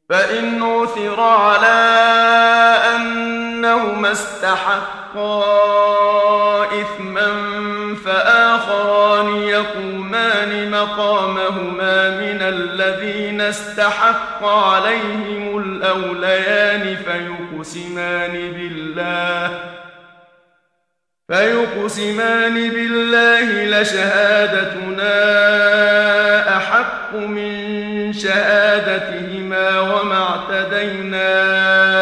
فإن عثر على أنهما استحقا إثما فآخران يقومان مقامهما من الذين استحق عليهم الأوليان فيقسمان بالله لشهادتنا أحق من شهادتهما وما اعتدينا